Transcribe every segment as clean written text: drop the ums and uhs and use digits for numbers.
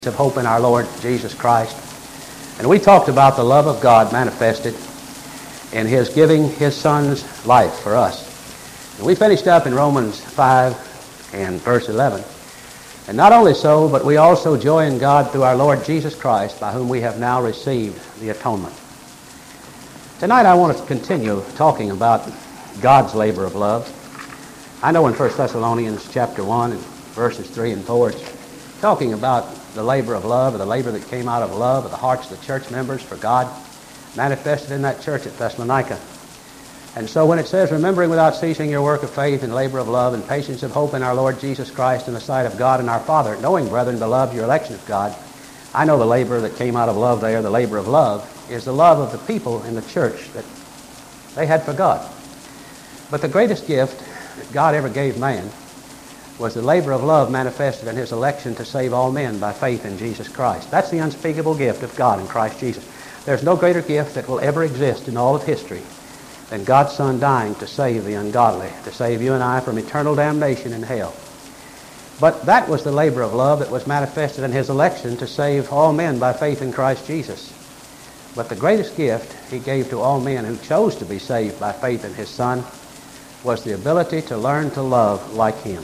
Of hope in our Lord Jesus Christ. And we talked about the love of God manifested in His giving His Son's life for us. And we finished up in Romans 5 and verse 11. And not only so, but we also joy in God through our Lord Jesus Christ, by whom we have now received the atonement. Tonight I want to continue talking about God's labor of love. I know in 1 Thessalonians chapter 1 and verses 3 and 4, it's talking about the labor of love, or the labor that came out of love of the hearts of the church members for God, manifested in that church at Thessalonica. And so when it says, remembering without ceasing your work of faith and labor of love and patience of hope in our Lord Jesus Christ in the sight of God and our Father, knowing, brethren, beloved, your election of God, I know the labor that came out of love there, the labor of love, is the love of the people in the church that they had for God. But the greatest gift that God ever gave man was the labor of love manifested in His election to save all men by faith in Jesus Christ. That's the unspeakable gift of God in Christ Jesus. There's no greater gift that will ever exist in all of history than God's Son dying to save the ungodly, to save you and I from eternal damnation in hell. But that was the labor of love that was manifested in His election to save all men by faith in Christ Jesus. But the greatest gift He gave to all men who chose to be saved by faith in His Son was the ability to learn to love like Him.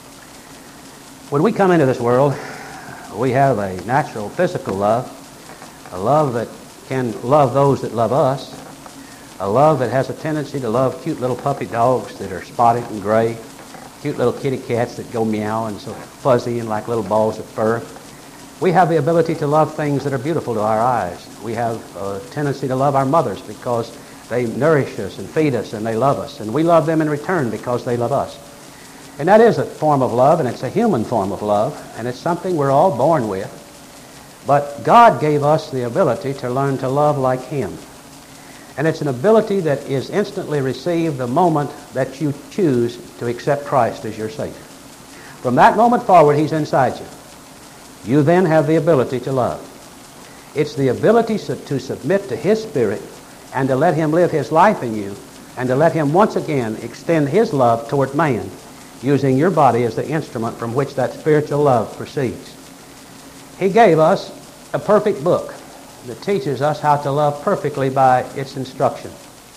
When we come into this world, we have a natural physical love, a love that can love those that love us, a love that has a tendency to love cute little puppy dogs that are spotted and gray, cute little kitty cats that go meow and so fuzzy and like little balls of fur. We have the ability to love things that are beautiful to our eyes. We have a tendency to love our mothers because they nourish us and feed us and they love us. And we love them in return because they love us. And that is a form of love, and it's a human form of love, and it's something we're all born with. But God gave us the ability to learn to love like Him. And it's an ability that is instantly received the moment that you choose to accept Christ as your Savior. From that moment forward, He's inside you. You then have the ability to love. It's the ability to submit to His Spirit and to let Him live His life in you and to let Him once again extend His love toward man, using your body as the instrument from which that spiritual love proceeds. He gave us a perfect book that teaches us how to love perfectly by its instruction.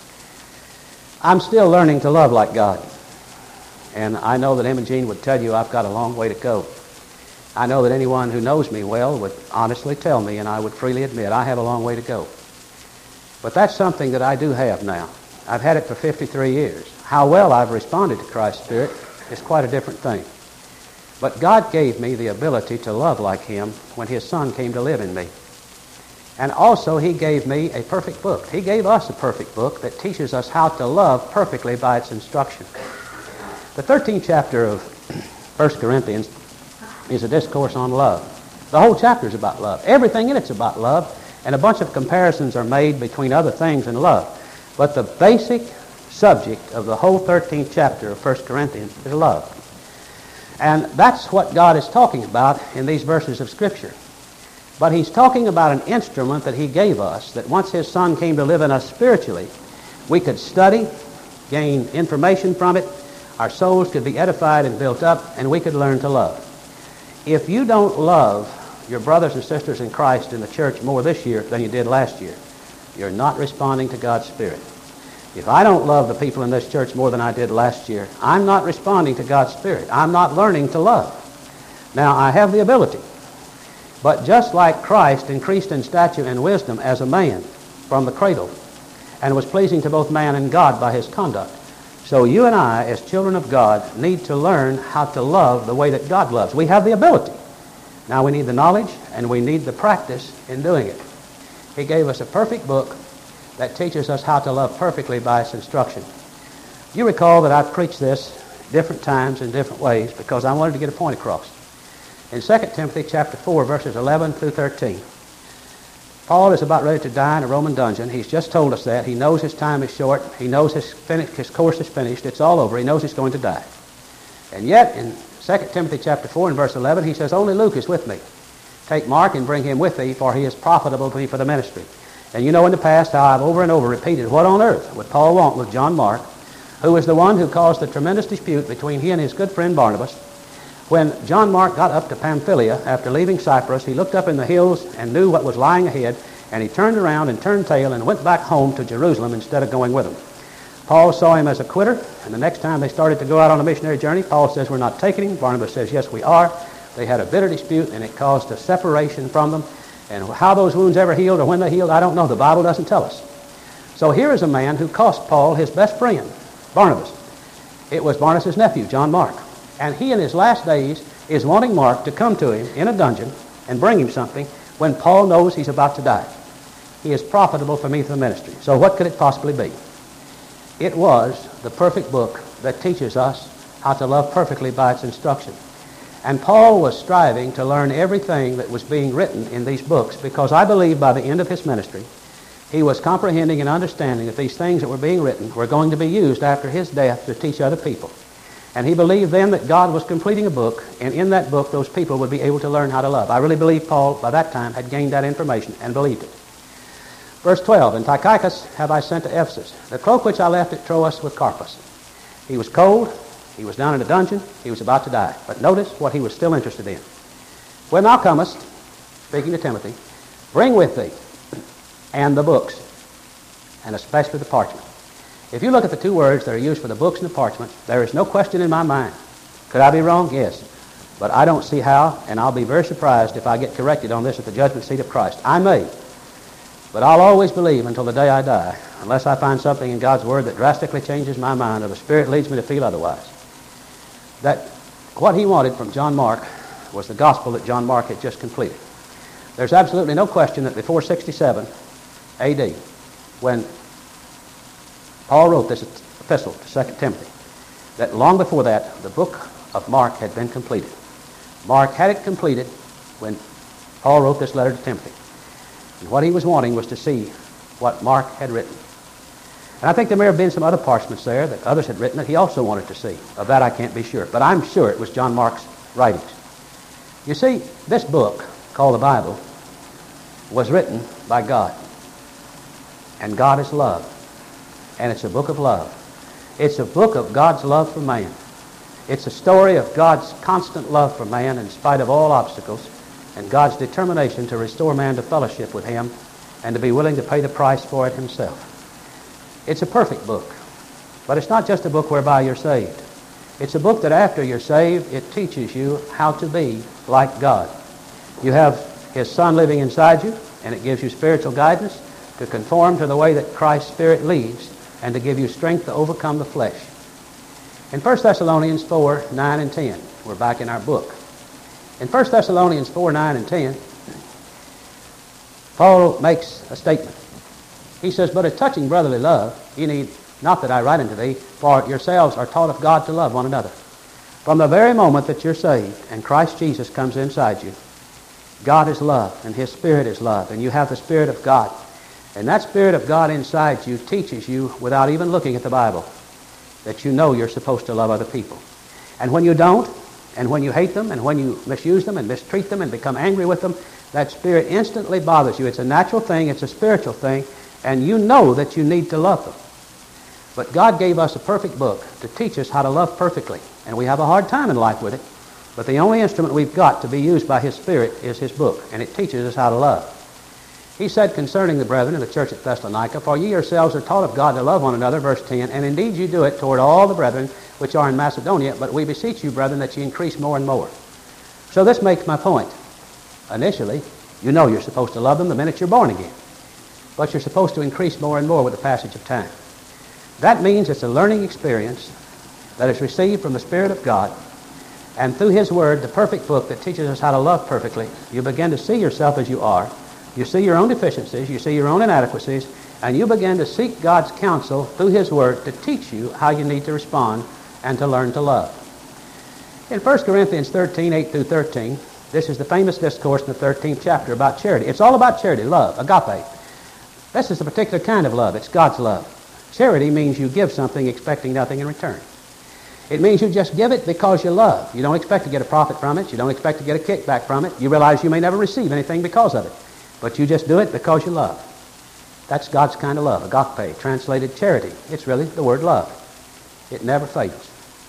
I'm still learning to love like God. And I know that Imogene would tell you I've got a long way to go. I know that anyone who knows me well would honestly tell me, and I would freely admit, I have a long way to go. But that's something that I do have now. I've had it for 53 years. How well I've responded to Christ's Spirit is quite a different thing. But God gave me the ability to love like Him when His Son came to live in me. And also He gave me a perfect book. He gave us a perfect book that teaches us how to love perfectly by its instruction. The 13th chapter of 1 Corinthians is a discourse on love. The whole chapter is about love. Everything in it's about love, and a bunch of comparisons are made between other things and love. But the basic subject of the whole 13th chapter of 1 Corinthians is love. And that's what God is talking about in these verses of Scripture. But He's talking about an instrument that He gave us, that once His Son came to live in us spiritually, we could study, gain information from it, our souls could be edified and built up, and we could learn to love. If you don't love your brothers and sisters in Christ in the church more this year than you did last year, you're not responding to God's Spirit. If I don't love the people in this church more than I did last year, I'm not responding to God's Spirit. I'm not learning to love. Now, I have the ability. But just like Christ increased in stature and wisdom as a man from the cradle and was pleasing to both man and God by His conduct, so you and I, as children of God, need to learn how to love the way that God loves. We have the ability. Now we need the knowledge and we need the practice in doing it. He gave us a perfect book that teaches us how to love perfectly by its instruction. You recall that I've preached this different times in different ways because I wanted to get a point across. In 2 Timothy chapter 4, verses 11 through 13, Paul is about ready to die in a Roman dungeon. He's just told us that. He knows his time is short. He knows his course is finished. It's all over. He knows he's going to die. And yet, in 2 Timothy chapter 4 and verse 11, he says, only Luke is with me. Take Mark and bring him with thee, for he is profitable to me for the ministry. And you know in the past how I've over and over repeated, what on earth would Paul want with John Mark, who was the one who caused the tremendous dispute between he and his good friend Barnabas? When John Mark got up to Pamphylia after leaving Cyprus, he looked up in the hills and knew what was lying ahead, and he turned around and turned tail and went back home to Jerusalem instead of going with them. Paul saw him as a quitter, and the next time they started to go out on a missionary journey, Paul says, "We're not taking him." Barnabas says, "Yes, we are." They had a bitter dispute, and it caused a separation from them. And how those wounds ever healed or when they healed, I don't know. The Bible doesn't tell us. So here is a man who cost Paul his best friend, Barnabas. It was Barnabas' nephew, John Mark. And he in his last days is wanting Mark to come to him in a dungeon and bring him something when Paul knows he's about to die. He is profitable for me for the ministry. So what could it possibly be? It was the perfect book that teaches us how to love perfectly by its instruction. And Paul was striving to learn everything that was being written in these books, because I believe by the end of his ministry, he was comprehending and understanding that these things that were being written were going to be used after his death to teach other people. And he believed then that God was completing a book, and in that book those people would be able to learn how to love. I really believe Paul by that time had gained that information and believed it. Verse 12, "And Tychicus have I sent to Ephesus, the cloak which I left at Troas with Carpus." He was cold, he was down in a dungeon, he was about to die. But notice what he was still interested in. "When thou comest," speaking to Timothy, "bring with thee and the books, and especially the parchment." If you look at the two words that are used for the books and the parchment, there is no question in my mind. Could I be wrong? Yes. But I don't see how, and I'll be very surprised if I get corrected on this at the judgment seat of Christ. I may. But I'll always believe until the day I die, unless I find something in God's Word that drastically changes my mind or the Spirit leads me to feel otherwise, that what he wanted from John Mark was the gospel that John Mark had just completed. There's absolutely no question that before 67 A.D., when Paul wrote this epistle to 2 Timothy, that long before that, the book of Mark had been completed. Mark had it completed when Paul wrote this letter to Timothy. And what he was wanting was to see what Mark had written. And I think there may have been some other parchments there that others had written that he also wanted to see. Of that I can't be sure. But I'm sure it was John Mark's writings. You see, this book, called the Bible, was written by God. And God is love. And it's a book of love. It's a book of God's love for man. It's a story of God's constant love for man in spite of all obstacles, and God's determination to restore man to fellowship with him and to be willing to pay the price for it himself. It's a perfect book, but it's not just a book whereby you're saved. It's a book that after you're saved, it teaches you how to be like God. You have his Son living inside you, and it gives you spiritual guidance to conform to the way that Christ's Spirit leads and to give you strength to overcome the flesh. In 1 Thessalonians 4, 9 and 10, we're back in our book. In 1 Thessalonians 4, 9 and 10, Paul makes a statement. He says, "But as touching brotherly love, ye need not that I write unto thee, for yourselves are taught of God to love one another." From the very moment that you're saved and Christ Jesus comes inside you, God is love and his Spirit is love, and you have the Spirit of God. And that Spirit of God inside you teaches you, without even looking at the Bible, that you know you're supposed to love other people. And when you don't, and when you hate them, and when you misuse them and mistreat them and become angry with them, that Spirit instantly bothers you. It's a natural thing, it's a spiritual thing, and you know that you need to love them. But God gave us a perfect book to teach us how to love perfectly, and we have a hard time in life with it. But the only instrument we've got to be used by his Spirit is his book, and it teaches us how to love. He said concerning the brethren in the church at Thessalonica, "For ye yourselves are taught of God to love one another," verse 10, "and indeed you do it toward all the brethren which are in Macedonia, but we beseech you, brethren, that ye increase more and more." So this makes my point. Initially, you know you're supposed to love them the minute you're born again. But you're supposed to increase more and more with the passage of time. That means it's a learning experience that is received from the Spirit of God, and through his Word, the perfect book that teaches us how to love perfectly, you begin to see yourself as you are. You see your own deficiencies, you see your own inadequacies, and you begin to seek God's counsel through his Word to teach you how you need to respond and to learn to love. In 1 Corinthians 13, 8 through 13, this is the famous discourse in the 13th chapter about charity. It's all about charity, love, agape. This is a particular kind of love. It's God's love. Charity means you give something expecting nothing in return. It means you just give it because you love. You don't expect to get a profit from it. You don't expect to get a kickback from it. You realize you may never receive anything because of it. But you just do it because you love. That's God's kind of love, agape, translated charity. It's really the word love. It never fails.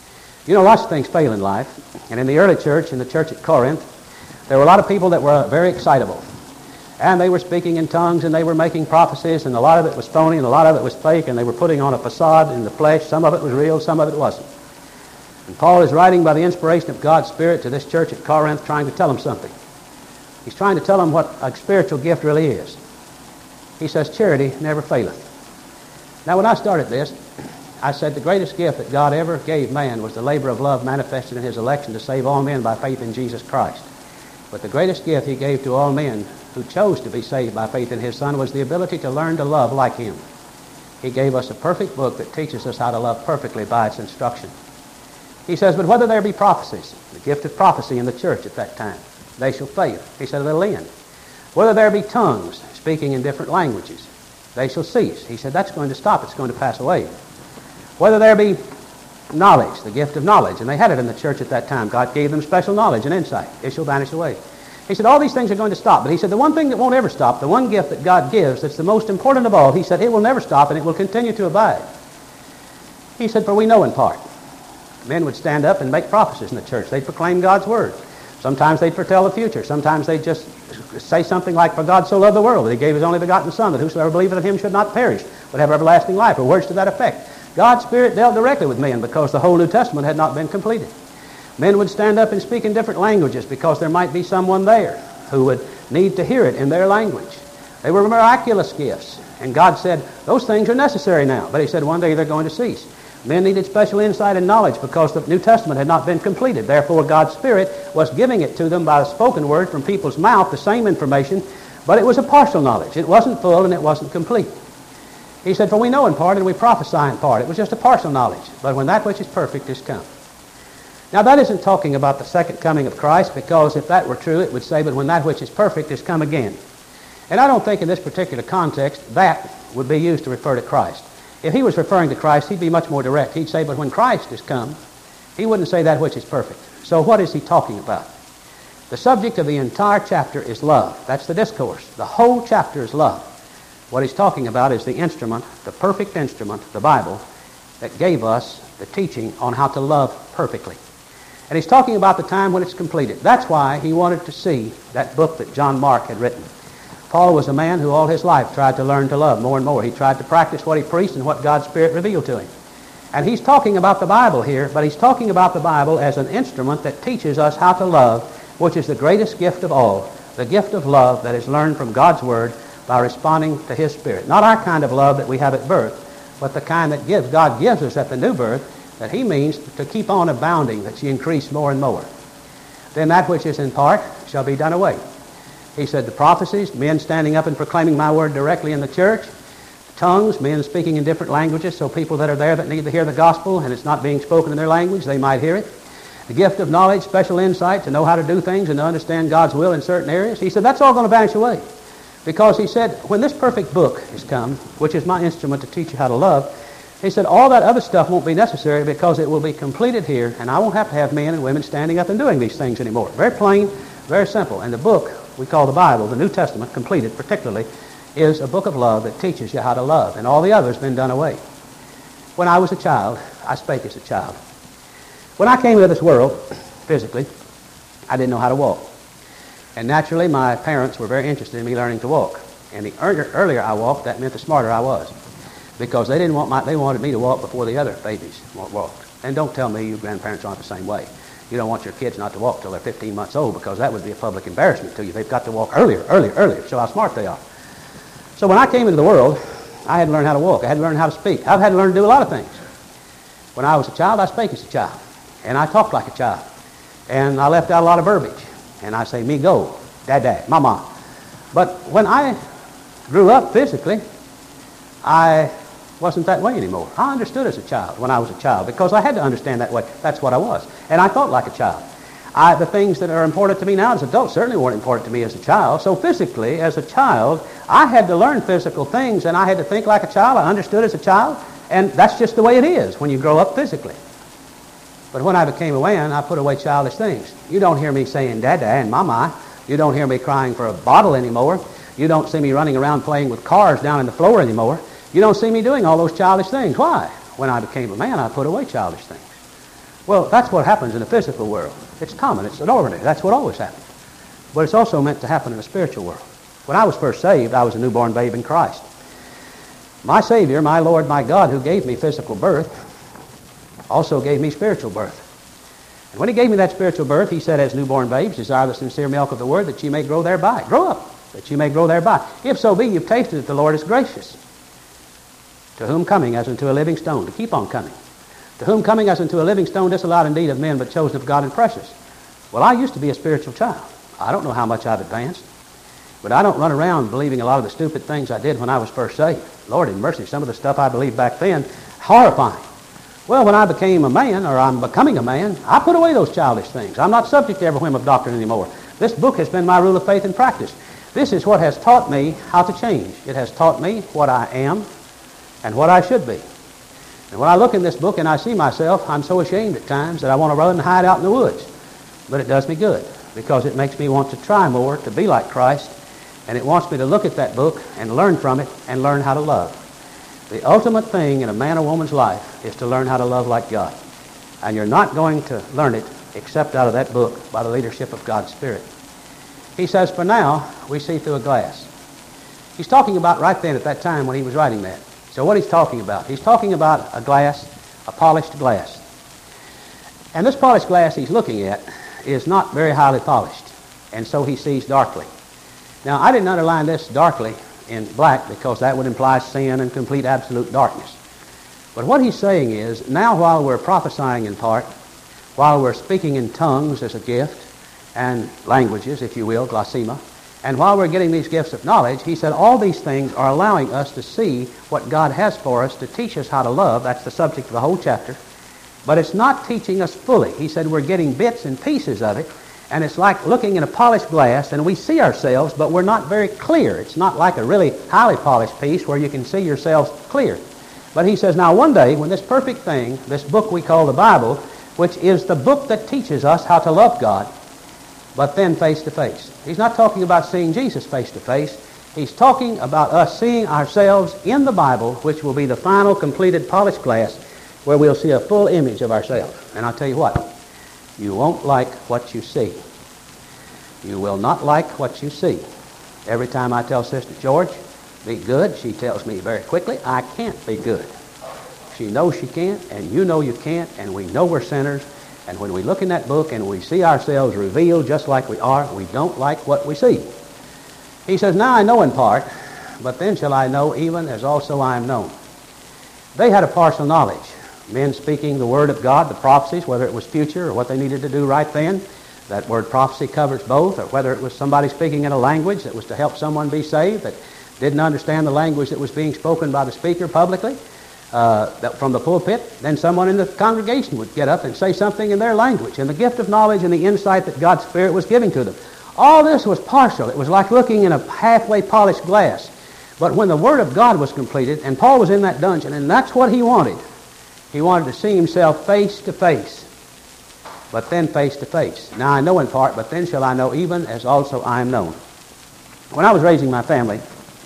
You know, lots of things fail in life. And in the early church, in the church at Corinth, there were a lot of people that were very excitable. And they were speaking in tongues, and they were making prophecies, and a lot of it was phony, and a lot of it was fake, and they were putting on a facade in the flesh. Some of it was real, some of it wasn't. And Paul is writing by the inspiration of God's Spirit to this church at Corinth, trying to tell them something. He's trying to tell them what a spiritual gift really is. He says, charity never faileth. Now, when I started this, I said the greatest gift that God ever gave man was the labor of love manifested in his election to save all men by faith in Jesus Christ. But the greatest gift he gave to all men who chose to be saved by faith in his Son was the ability to learn to love like him. He gave us a perfect book that teaches us how to love perfectly by its instruction. He says, but whether there be prophecies, the gift of prophecy in the church at that time, they shall fail. He said, they'll end. Whether there be tongues, speaking in different languages, they shall cease. He said, that's going to stop. It's going to pass away. Whether there be knowledge, the gift of knowledge, and they had it in the church at that time. God gave them special knowledge and insight. It shall vanish away. He said, all these things are going to stop. But he said, the one thing that won't ever stop, the one gift that God gives that's the most important of all, he said, it will never stop and it will continue to abide. He said, for we know in part. Men would stand up and make prophecies in the church. They'd proclaim God's word. Sometimes they'd foretell the future. Sometimes they'd just say something like, for God so loved the world that he gave his only begotten Son, that whosoever believeth in him should not perish, but have everlasting life, or words to that effect. God's Spirit dealt directly with men because the whole New Testament had not been completed. Men would stand up and speak in different languages because there might be someone there who would need to hear it in their language. They were miraculous gifts. And God said, those things are necessary now. But he said, one day they're going to cease. Men needed special insight and knowledge because the New Testament had not been completed. Therefore, God's Spirit was giving it to them by a spoken word from people's mouth, the same information, but it was a partial knowledge. It wasn't full and it wasn't complete. He said, for we know in part and we prophesy in part. It was just a partial knowledge. But when that which is perfect is come. Now, that isn't talking about the second coming of Christ, because if that were true, it would say, but when that which is perfect is come again. And I don't think in this particular context that would be used to refer to Christ. If he was referring to Christ, he'd be much more direct. He'd say, but when Christ is come, he wouldn't say that which is perfect. So what is he talking about? The subject of the entire chapter is love. That's the discourse. The whole chapter is love. What he's talking about is the instrument, the perfect instrument, the Bible, that gave us the teaching on how to love perfectly. And he's talking about the time when it's completed. That's why he wanted to see that book that John Mark had written. Paul was a man who all his life tried to learn to love more and more. He tried to practice what he preached and what God's Spirit revealed to him. And he's talking about the Bible here, but he's talking about the Bible as an instrument that teaches us how to love, which is the greatest gift of all, the gift of love that is learned from God's Word by responding to His Spirit. Not our kind of love that we have at birth, but the kind that God gives us at the new birth, that He means to keep on abounding, that ye increase more and more. Then that which is in part shall be done away. He said the prophecies, men standing up and proclaiming my word directly in the church, tongues, men speaking in different languages, so people that are there that need to hear the gospel and it's not being spoken in their language, they might hear it. The gift of knowledge, special insight to know how to do things and to understand God's will in certain areas. He said that's all going to vanish away. Because he said, when this perfect book is come, which is my instrument to teach you how to love, he said all that other stuff won't be necessary because it will be completed here, and I won't have to have men and women standing up and doing these things anymore. Very plain, very simple. And the book we call the Bible, the New Testament, completed particularly, is a book of love that teaches you how to love, and all the others been done away. When I was a child, I spake as a child. When I came into this world, physically, I didn't know how to walk. And naturally, my parents were very interested in me learning to walk. And the earlier I walked, that meant the smarter I was. Because they wanted me to walk before the other babies walked. And don't tell me you grandparents aren't the same way. You don't want your kids not to walk till they're 15 months old, because that would be a public embarrassment to you. They've got to walk earlier, show how smart they are. So when I came into the world, I had to learn how to walk. I had to learn how to speak. I've had to learn to do a lot of things. When I was a child, I spake as a child. And I talked like a child. And I left out a lot of verbiage. And I say, me go, dad, mama. But when I grew up physically, I wasn't that way anymore. I understood as a child when I was a child, because I had to understand that way. That's what I was. And I thought like a child. The things that are important to me now as adults certainly weren't important to me as a child. So physically, as a child, I had to learn physical things, and I had to think like a child. I understood as a child, and that's just the way it is when you grow up physically. But when I became a man, I put away childish things. You don't hear me saying dada and mama. You don't hear me crying for a bottle anymore. You don't see me running around playing with cars down on the floor anymore. You don't see me doing all those childish things. Why? When I became a man, I put away childish things. Well, that's what happens in the physical world. It's common. It's an ordinary. That's what always happens. But it's also meant to happen in the spiritual world. When I was first saved, I was a newborn babe in Christ. My Savior, my Lord, my God, who gave me physical birth, also gave me spiritual birth. And when he gave me that spiritual birth, he said, as newborn babes, desire the sincere milk of the word, that ye may grow thereby. Grow up, that ye may grow thereby. If so be you've tasted that the Lord is gracious. To whom coming as unto a living stone, to keep on coming. To whom coming as unto a living stone, disallowed indeed of men, but chosen of God and precious. Well, I used to be a spiritual child. I don't know how much I've advanced. But I don't run around believing a lot of the stupid things I did when I was first saved. Lord in mercy, some of the stuff I believed back then, horrifying. Well, when I became a man, or I'm becoming a man, I put away those childish things. I'm not subject to every whim of doctrine anymore. This book has been my rule of faith and practice. This is what has taught me how to change. It has taught me what I am and what I should be. And when I look in this book and I see myself, I'm so ashamed at times that I want to run and hide out in the woods. But it does me good, because it makes me want to try more to be like Christ, and it wants me to look at that book and learn from it and learn how to love. The ultimate thing in a man or woman's life is to learn how to love like God. And you're not going to learn it except out of that book by the leadership of God's Spirit. He says, for now, we see through a glass. He's talking about right then at that time when he was writing that. So what he's talking about? He's talking about a glass, a polished glass. And this polished glass he's looking at is not very highly polished, and so he sees darkly. Now, I didn't underline this darkly in black because that would imply sin and complete absolute darkness. But what he's saying is, now while we're prophesying in part, while we're speaking in tongues as a gift, and languages, if you will, glossema, and while we're getting these gifts of knowledge, he said all these things are allowing us to see what God has for us to teach us how to love. That's the subject of the whole chapter. But it's not teaching us fully. He said we're getting bits and pieces of it, and it's like looking in a polished glass, and we see ourselves, but we're not very clear. It's not like a really highly polished piece where you can see yourselves clear. But he says, now one day, when this perfect thing, this book we call the Bible, which is the book that teaches us how to love God, but then face to face. He's not talking about seeing Jesus face to face. He's talking about us seeing ourselves in the Bible, which will be the final completed polished glass, where we'll see a full image of ourselves. And I'll tell you what, you won't like what you see. You will not like what you see. Every time I tell Sister George, be good, she tells me very quickly, I can't be good. She knows she can't, and you know you can't, and we know we're sinners. And when we look in that book and we see ourselves revealed just like we are, we don't like what we see. He says, now I know in part, but then shall I know even as also I am known. They had a partial knowledge. Men speaking the word of God, the prophecies, whether it was future or what they needed to do right then. That word prophecy covers both, or whether it was somebody speaking in a language that was to help someone be saved that didn't understand the language that was being spoken by the speaker publicly. That from the pulpit, then someone in the congregation would get up and say something in their language, and the gift of knowledge and the insight that God's Spirit was giving to them. All this was partial. It was like looking in a halfway polished glass. But when the Word of God was completed, and Paul was in that dungeon, and that's what he wanted to see himself face to face, but then face to face. Now I know in part, but then shall I know even as also I am known. When I was raising my family,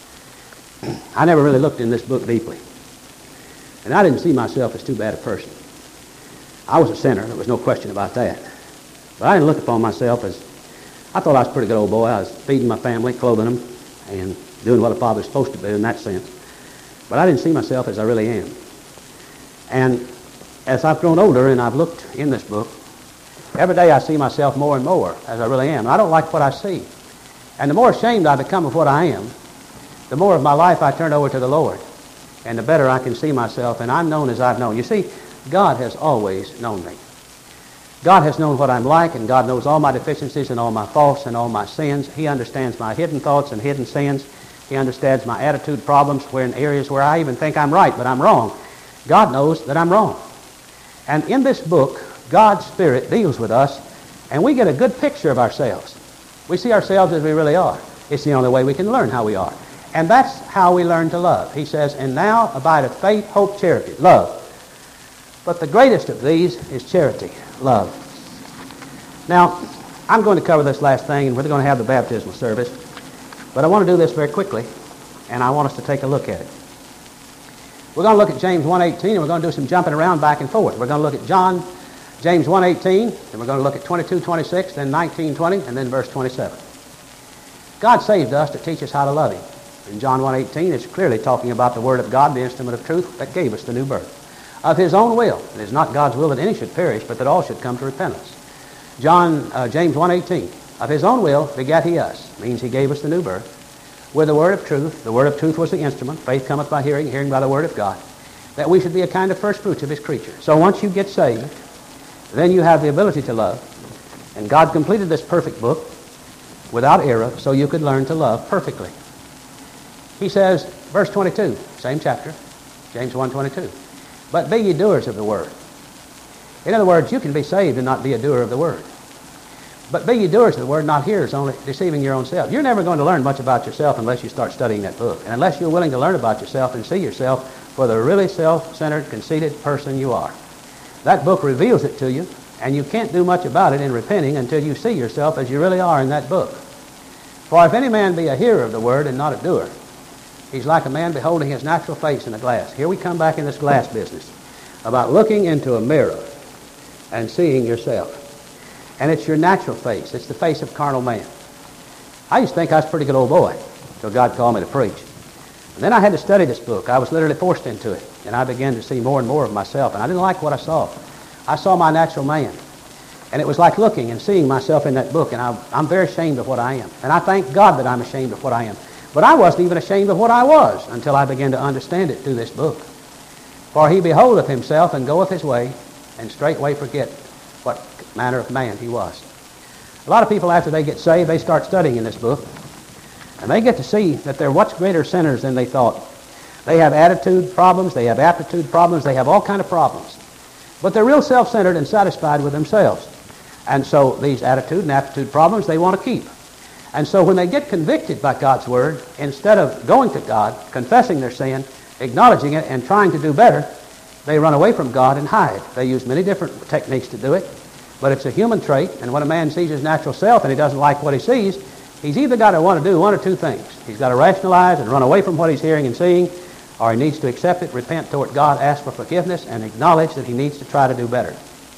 I never really looked in this book deeply. And I didn't see myself as too bad a person. I was a sinner, there was no question about that. But I didn't look upon myself as, I thought I was a pretty good old boy. I was feeding my family, clothing them, and doing what a father's supposed to do in that sense. But I didn't see myself as I really am. And as I've grown older and I've looked in this book, every day I see myself more and more as I really am. And I don't like what I see. And the more ashamed I become of what I am, the more of my life I turn over to the Lord. And the better I can see myself, and I'm known as I've known. You see, God has always known me. God has known what I'm like, and God knows all my deficiencies and all my faults and all my sins. He understands my hidden thoughts and hidden sins. He understands my attitude problems where in areas where I even think I'm right, but I'm wrong. God knows that I'm wrong. And in this book, God's Spirit deals with us, and we get a good picture of ourselves. We see ourselves as we really are. It's the only way we can learn how we are. And that's how we learn to love. He says, and now abideth faith, hope, charity, love. But the greatest of these is charity, love. Now, I'm going to cover this last thing, and we're going to have the baptismal service. But I want to do this very quickly, and I want us to take a look at it. We're going to look at James 1:18, and we're going to do some jumping around back and forth. We're going to look at John James 1:18, and we're going to look at 22:26, then 19:20, and then verse 27. God saved us to teach us how to love Him. In John 1:18, it's clearly talking about the Word of God, the instrument of truth that gave us the new birth. Of His own will. It is not God's will that any should perish, but that all should come to repentance. James 1:18, of His own will begat He us, means He gave us the new birth, with the Word of truth. The Word of truth was the instrument. Faith cometh by hearing, hearing by the Word of God. That we should be a kind of first fruits of His creature. So once you get saved, then you have the ability to love. And God completed this perfect book without error so you could learn to love perfectly. He says, verse 22, same chapter, James 1:22, but be ye doers of the Word. In other words, you can be saved and not be a doer of the Word. But be ye doers of the Word, not hearers, only deceiving your own self. You're never going to learn much about yourself unless you start studying that book. And unless you're willing to learn about yourself and see yourself for the really self-centered, conceited person you are. That book reveals it to you, and you can't do much about it in repenting until you see yourself as you really are in that book. For if any man be a hearer of the Word and not a doer, he's like a man beholding his natural face in a glass. Here we come back in this glass business about looking into a mirror and seeing yourself. And it's your natural face. It's the face of carnal man. I used to think I was a pretty good old boy until God called me to preach. And then I had to study this book. I was literally forced into it. And I began to see more and more of myself. And I didn't like what I saw. I saw my natural man. And it was like looking and seeing myself in that book. And I'm very ashamed of what I am. And I thank God that I'm ashamed of what I am. But I wasn't even ashamed of what I was until I began to understand it through this book. For he beholdeth himself and goeth his way, and straightway forget what manner of man he was. A lot of people, after they get saved, they start studying in this book. And they get to see that they're much greater sinners than they thought. They have attitude problems, they have aptitude problems, they have all kind of problems. But they're real self-centered and satisfied with themselves. And so these attitude and aptitude problems they want to keep. And so when they get convicted by God's Word, instead of going to God, confessing their sin, acknowledging it, and trying to do better, they run away from God and hide. They use many different techniques to do it, but it's a human trait, and when a man sees his natural self and he doesn't like what he sees, he's either got to want to do one or two things. He's got to rationalize and run away from what he's hearing and seeing, or he needs to accept it, repent toward God, ask for forgiveness, and acknowledge that he needs to try to do better.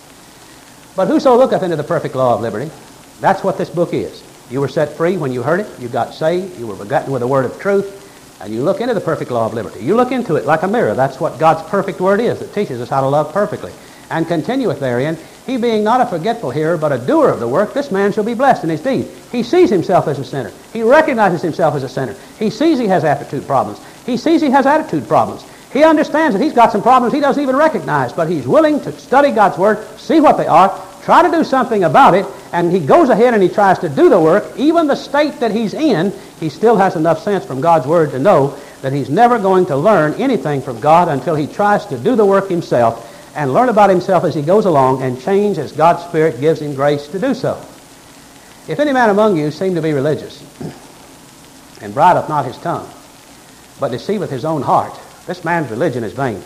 But whoso looketh into the perfect law of liberty, that's what this book is. You were set free when you heard it. You got saved. You were begotten with the word of truth. And you look into the perfect law of liberty. You look into it like a mirror. That's what God's perfect word is. It teaches us how to love perfectly. And continueth therein, he being not a forgetful hearer, but a doer of the work, this man shall be blessed in his deed. He sees himself as a sinner. He recognizes himself as a sinner. He sees he has aptitude problems. He sees he has attitude problems. He understands that he's got some problems he doesn't even recognize, but he's willing to study God's word, see what they are, try to do something about it, and he goes ahead and he tries to do the work. Even the state that he's in, he still has enough sense from God's word to know that he's never going to learn anything from God until he tries to do the work himself and learn about himself as he goes along and change as God's Spirit gives him grace to do so. If any man among you seem to be religious, and bridleth not his tongue, but deceiveth his own heart, this man's religion is vain.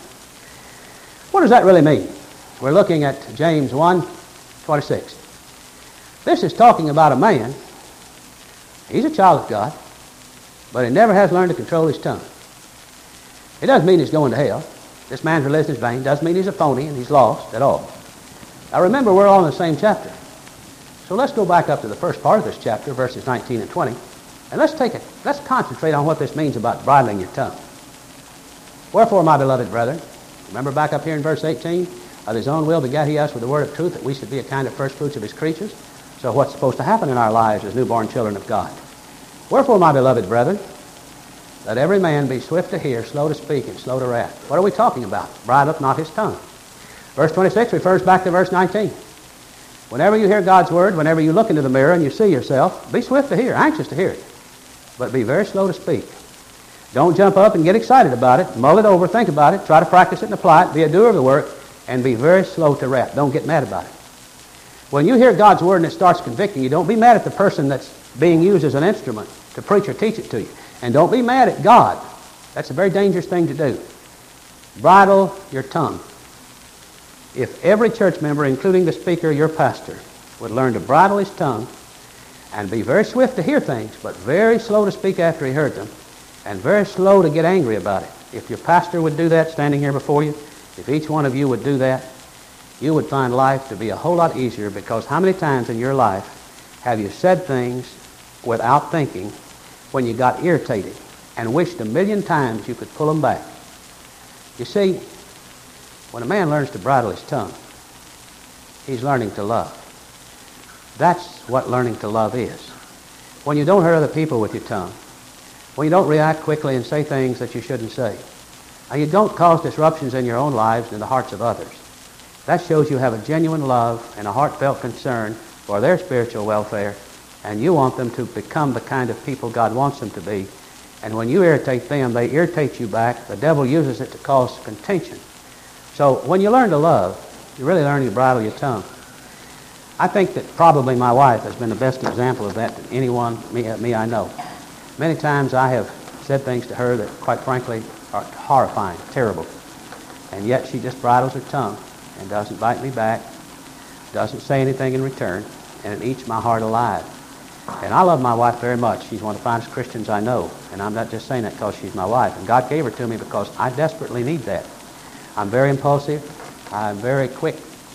What does that really mean? We're looking at James 1:26. This is talking about a man. He's a child of God, but he never has learned to control his tongue. It doesn't mean he's going to hell. This man's religion is vain. Doesn't mean he's a phony and he's lost at all. Now remember, we're all in the same chapter. So let's go back up to the first part of this chapter, verses 19 and 20, and let's concentrate on what this means about bridling your tongue. Wherefore, my beloved brethren, remember back up here in verse 18, of his own will begat he us with the word of truth, that we should be a kind of first fruits of his creatures. So what's supposed to happen in our lives as newborn children of God? Wherefore, my beloved brethren, let every man be swift to hear, slow to speak, and slow to wrath. What are we talking about? Bridleth not his tongue. Verse 26 refers back to verse 19. Whenever you hear God's word, whenever you look into the mirror and you see yourself, be swift to hear, anxious to hear it, but be very slow to speak. Don't jump up and get excited about it. Mull it over, think about it, try to practice it and apply it, be a doer of the work, and be very slow to wrath. Don't get mad about it. When you hear God's word and it starts convicting you, don't be mad at the person that's being used as an instrument to preach or teach it to you. And don't be mad at God. That's a very dangerous thing to do. Bridle your tongue. If every church member, including the speaker, your pastor, would learn to bridle his tongue and be very swift to hear things, but very slow to speak after he heard them, and very slow to get angry about it. If your pastor would do that, standing here before you, if each one of you would do that, you would find life to be a whole lot easier, because how many times in your life have you said things without thinking when you got irritated and wished a million times you could pull them back? You see, when a man learns to bridle his tongue, he's learning to love. That's what learning to love is. When you don't hurt other people with your tongue, when you don't react quickly and say things that you shouldn't say, and you don't cause disruptions in your own lives and in the hearts of others, that shows you have a genuine love and a heartfelt concern for their spiritual welfare, and you want them to become the kind of people God wants them to be. And when you irritate them, they irritate you back. The devil uses it to cause contention. So when you learn to love, you're really learning to bridle your tongue. I think that probably my wife has been the best example of that to anyone, me I know. Many times I have said things to her that, quite frankly, are horrifying, terrible. And yet she just bridles her tongue and doesn't bite me back, doesn't say anything in return, and it eats my heart alive. And I love my wife very much. She's one of the finest Christians I know. And I'm not just saying that because she's my wife. And God gave her to me because I desperately need that. I'm very impulsive. I'm very quick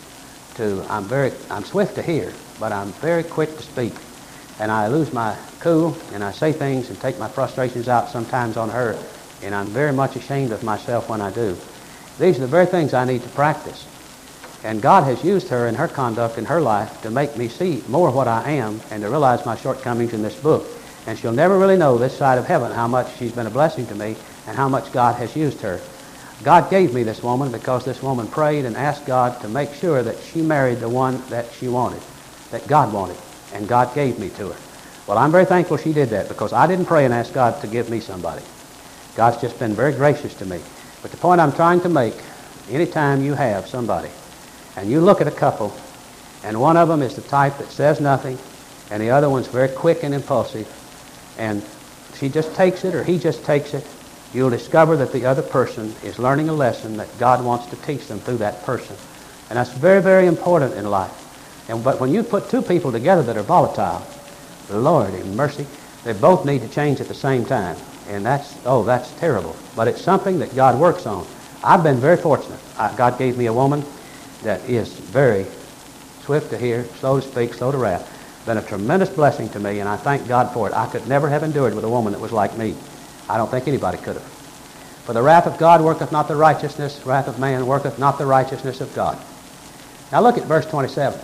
to, I'm swift to hear, but I'm very quick to speak. And I lose my cool, and I say things and take my frustrations out sometimes on her. And I'm very much ashamed of myself when I do. These are the very things I need to practice. And God has used her in her conduct in her life to make me see more what I am and to realize my shortcomings in this book. And she'll never really know this side of heaven how much she's been a blessing to me and how much God has used her. God gave me this woman because this woman prayed and asked God to make sure that she married the one that she wanted, that God wanted, and God gave me to her. Well, I'm very thankful she did that, because I didn't pray and ask God to give me somebody. God's just been very gracious to me. But the point I'm trying to make, anytime you have somebody, and you look at a couple, and one of them is the type that says nothing, and the other one's very quick and impulsive, and she just takes it or he just takes it, you'll discover that the other person is learning a lesson that God wants to teach them through that person. And that's very, very important in life. But when you put two people together that are volatile, Lord in mercy, they both need to change at the same time. And that's terrible. But it's something that God works on. I've been very fortunate. God gave me a woman that is very swift to hear, slow to speak, slow to wrath. Been a tremendous blessing to me, and I thank God for it. I could never have endured with a woman that was like me. I don't think anybody could have. For the wrath of God worketh not the righteousness, wrath of man worketh not the righteousness of God. Now look at verse 27,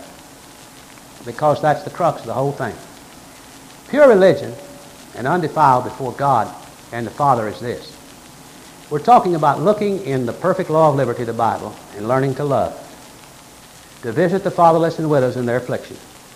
because that's the crux of the whole thing. Pure religion and undefiled before God and the Father is this. We're talking about looking in the perfect law of liberty, the Bible, and learning to love, to visit the fatherless and widows in their affliction.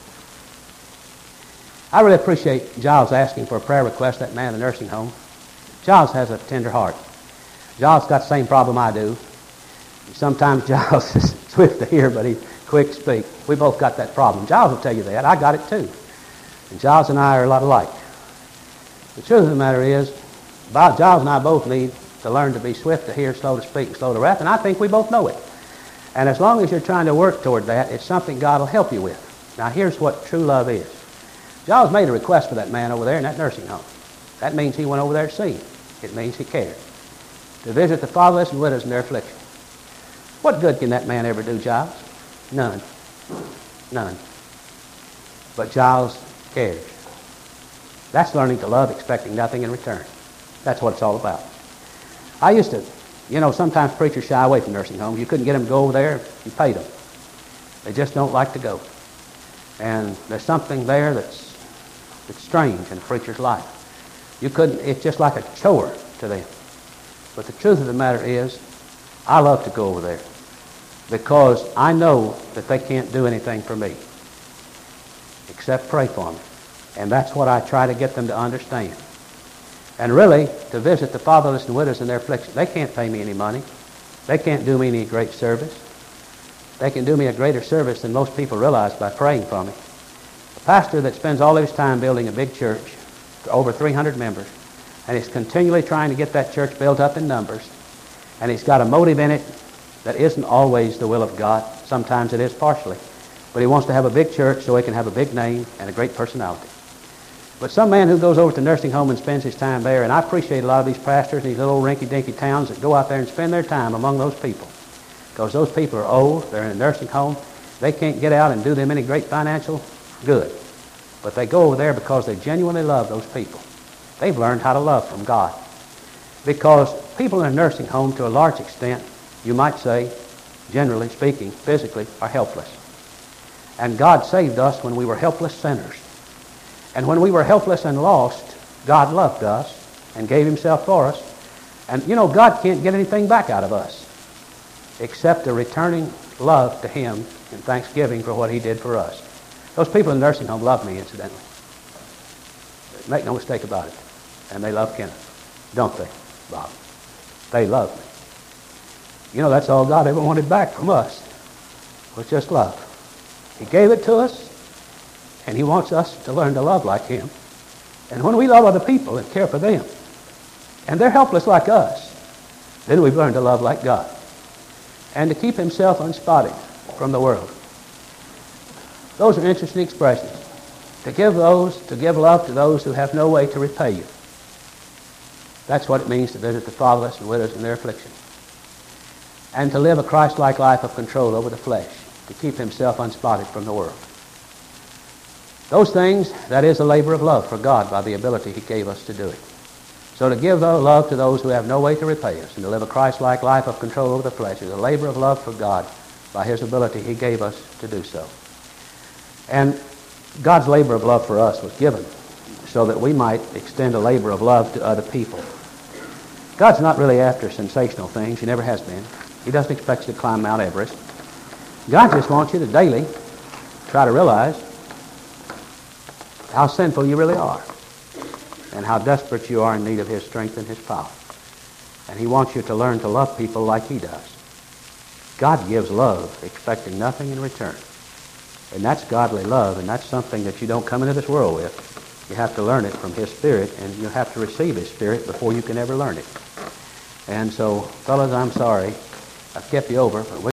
I really appreciate Giles asking for a prayer request, that man in the nursing home. Giles has a tender heart. Giles got the same problem I do. Sometimes Giles is swift to hear, but he's quick to speak. We both got that problem. Giles will tell you that. I got it too. And Giles and I are a lot alike. The truth of the matter is, Giles and I both need to learn to be swift to hear, slow to speak, and slow to wrath, and I think we both know it. And as long as you're trying to work toward that, it's something God will help you with. Now here's what true love is. Giles made a request for that man over there in that nursing home. That means he went over there to see him. It means he cared. To visit the fatherless and widows in their affliction. What good can that man ever do, Giles? None. None. But Giles cares. That's learning to love, expecting nothing in return. That's what it's all about. I used to, sometimes preachers shy away from nursing homes. You couldn't get them to go over there if you paid them. They just don't like to go. And there's something there that's strange in a preacher's life. It's just like a chore to them. But the truth of the matter is, I love to go over there because I know that they can't do anything for me except pray for me. And that's what I try to get them to understand. And really, to visit the fatherless and widows in their affliction, they can't pay me any money. They can't do me any great service. They can do me a greater service than most people realize by praying for me. A pastor that spends all of his time building a big church, over 300 members, and he's continually trying to get that church built up in numbers, and he's got a motive in it that isn't always the will of God. Sometimes it is partially. But he wants to have a big church so he can have a big name and a great personality. But some man who goes over to the nursing home and spends his time there, and I appreciate a lot of these pastors in these little rinky-dinky towns that go out there and spend their time among those people. because those people are old, they're in a nursing home, they can't get out and do them any great financial good. But they go over there because they genuinely love those people. They've learned how to love from God. Because people in a nursing home, to a large extent, you might say, generally speaking, physically, are helpless. And God saved us when we were helpless sinners. And when we were helpless and lost, God loved us and gave himself for us. And you know, God can't get anything back out of us except a returning love to him and thanksgiving for what he did for us. Those people in the nursing home love me, incidentally. Make no mistake about it. And they love Kenneth. Don't they, Bob? They love me. You know, that's all God ever wanted back from us, was just love. He gave it to us, and he wants us to learn to love like him. And when we love other people and care for them, and they're helpless like us, then we've learned to love like God. And to keep himself unspotted from the world. Those are interesting expressions. To give love to those who have no way to repay you. That's what it means to visit the fatherless and widows in their affliction. And to live a Christ-like life of control over the flesh, to keep himself unspotted from the world. Those things, that is a labor of love for God by the ability he gave us to do it. So to give love to those who have no way to repay us and to live a Christ-like life of control over the flesh is a labor of love for God by his ability he gave us to do so. And God's labor of love for us was given so that we might extend a labor of love to other people. God's not really after sensational things. He never has been. He doesn't expect you to climb Mount Everest. God just wants you to daily try to realize how sinful you really are and how desperate you are in need of his strength and his power. And he wants you to learn to love people like he does. God gives love expecting nothing in return. And that's godly love, and that's something that you don't come into this world with. You have to learn it from his Spirit, and you have to receive his Spirit before you can ever learn it. And so, fellas, I'm sorry I've kept you over, but